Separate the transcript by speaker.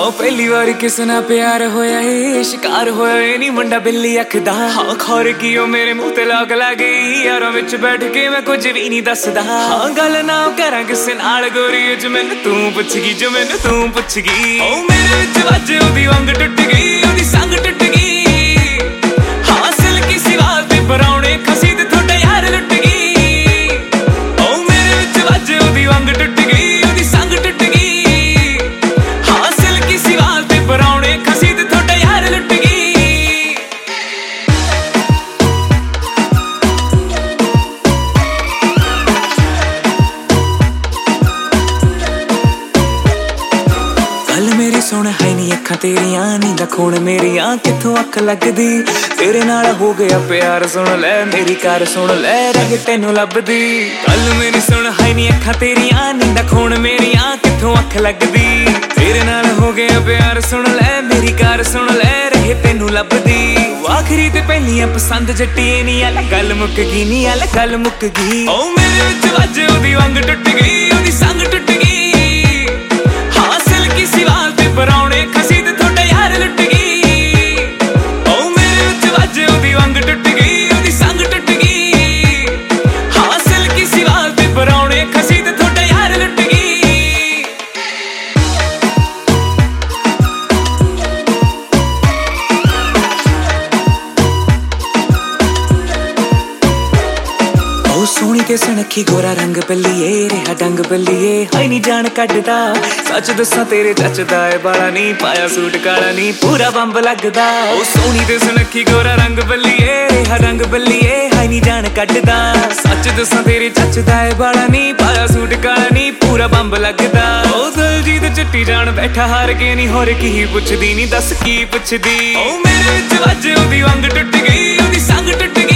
Speaker 1: ਪਹਿਲੀ ਵਾਰ ਕਿਸ ਨਾਲ ਪਿਆਰ ਹੋਇਆ ਏ, ਸ਼ਿਕਾਰ ਹੋਇਆ ਏ ਨੀ ਮੁੰਡਾ ਬਿੱਲੀ ਅੱਖ ਦਾ। ਹਾਂ ਖੌਰ ਕੀ ਉਹ ਮੇਰੇ ਮੂੰਹ ਤੇ ਲੱਗ ਗਈ, ਯਾਰਾਂ ਵਿੱਚ ਬੈਠ ਕੇ ਮੈਂ ਕੁਝ ਵੀ ਨਹੀਂ ਦੱਸਦਾ। ਹਾਂ ਗੱਲ ਨਾ ਕਰਾਂ ਕਿਸੇ ਨਾਲ ਗੋਰੀ, ਜੋ ਮੈਨੂੰ ਤੂੰ ਪੁੱਛ ਗਈ, ਜੋ ਮੈਨੂੰ ਤੂੰ ਪੁੱਛ ਗਈ। ਉਹ ਮੇਰੇ ਵਿੱਚ ਵੱਜ ਉਹਦੀ ਵੰਗ ਟੁੱਟ ਗਈ, ਉਹਦੀ ਸੰਗ ਟੁੱਟ ਗਈ। ਹਾਂ ਸਿਲਕੀ ਸੀ ਵਾਲ ਤੇ ਪਰਾਉਣੇ ਖਸੀ ਤੇ ਤੁਹਾਡਾ ਯਾਰ ਲੁੱਟ ਗਈ। ਉਹ ਮੇਰੇ ਵਿੱਚ ਵੱਜ ਉਹਦੀ ਵੰਗ ਟੁੱਟ ਗਈ, ਉਹਦੀ ਸੰਗ ਟੁੱਟ ਗਈ। ਪਰਾਉਣੇ ਖਸੀ ਤੇ ਤੁਹਾਡਾ ਯਾਰ ਲੁੱਟ ਗਈ। ਗੱਲ ਮੇਰੀ ਸੁਣ ਹੈ ਨੀ ਅੱਖਾਂ ਤੇਰੀਆਂ, ਨੀਂਦਾ ਖੂਨ ਮੇਰੀਆਂ ਕਿੱਥੋਂ ਅੱਖ ਲੱਗਦੀ। ਤੇਰੇ ਨਾਲ ਹੋ ਗਿਆ ਪਿਆਰ ਸੁਣ ਲੈ, ਮੇਰੀ ਕਾਰ ਸੁਣ ਲੈ ਰਹਿ ਤੈਨੂੰ ਲੱਭਦੀ। ਗੱਲ ਮੇਰੀ ਸੁਣ ਹੈ ਨੀ ਅੱਖਾਂ ਤੇਰੀਆਂ, ਨੀਂਦਾ ਖੂਨ ਮੇਰੀਆਂ ਕਿੱਥੋਂ ਅੱਖ ਲੱਗਦੀ। ਤੇਰੇ ਨਾਲ ਹੋ ਗਿਆ ਪਿਆਰ ਸੁਣ ਲੈ, ਮੇਰੀ ਕਾਰ ਸੁਣ ਲੈ ਰਹੇ ਤੈਨੂੰ ਲੱਭਦੀ। ਆਖਰੀ ਤੇ ਪਹਿਲੀਆਂ ਪਸੰਦ ਜੱਟੀਏ ਨੀ ਆ ਗੱਲ ਮੁੱਕ ਗਈ, ਨੀ ਆ ਗੱਲ ਮੁੱਕ ਗਈ। ਉਹ ਮੇਰੇ ਵਿੱਚ ਵੱਜ ਉਹਦੀ ਵੰਗ ਟੁੱਟ ਗਈ, ਉਹਦੀ ਸੰਗ ਟੁੱਟ ਗਈ। ਹਾਂ ਸਿਲਕੀ ਸੀ ਵਾਲ ਤੇ ਪਰਾਉਣੇ ਖਸੀ ਤੇ ਤੁਹਾਡਾ ਯਾਰ ਲੁੱਟ ਗਈ। ਉਹ ਮੇਰੇ ਵਿੱਚ ਵੱਜ ਉਹਦੀ ਵੰਗ ਟੁੱਟ ਗਈ, ਉਹਦੀ ਸੰਗ ਟੁੱਟ ਗਈ। ਹਾਂ ਸਿਲਕੀ ਸੀ ਵਾਲ ਤੇ ਪਰਾਉਣੇ ਖਸੀ ਤੇ ਤੁਹਾਡਾ ਯਾਰ ਲੁੱਟ ਗਈ। ਸੋਹਣੀ ਤੇ ਸੁਨੱਖੀ ਗੋਰਾ ਰੰਗ ਬੱਲੀਏ, ਰਿਹਾ ਡੰਗ ਬੱਲੀਏ ਹਾਈ ਨੀ ਜਾਣ ਕੱਢਦਾ। ਸੱਚ ਦੱਸਾਂ ਤੇਰੇ ਜੱਚਦਾ ਏ ਬਾਲਾ ਨੀ, ਪਾਇਆ ਸੂਟ ਕਾਲਾ ਨੀ ਪੂਰਾ ਬੰਬ ਲੱਗਦਾ। ਉਹ ਸੋਹਣੀ ਤੇ ਸੁਨੱਖੀ ਗੋਰਾ ਰੰਗ ਬੱਲੀਏ, ਰਿਹਾ ਡੰਗ ਬੱਲੀਏ ਹਾਈ ਨੀ ਜਾਣ ਕੱਢਦਾ। ਸੱਚ ਦੱਸਾਂ ਤੇਰੇ ਜੱਚਦਾ ਏ ਬਾਲਾ ਨੀ, ਪਾਇਆ ਸੂਟ ਕਾਲਾ ਨੀ ਪੂਰਾ ਬੰਬ ਲੱਗਦਾ। ਉਹ ਦਿਲਜੀਤ ਚਿੱਟੀ ਜਾਣ ਬੈਠਾ ਹਾਰ ਕੇ ਨੀ, ਹੋਰ ਕੀ ਪੁੱਛਦੀ ਨੀ ਦੱਸ ਕੀ ਪੁੱਛਦੀ। ਉਹ ਮੇਰੇ ਵਿੱਚ ਵੱਜ ਉਹਦੀ ਵੰਗ ਟੁੱਟ ਗਈ, ਉਹਦੀ ਸੰਗ ਟੁੱਟ ਗਈ।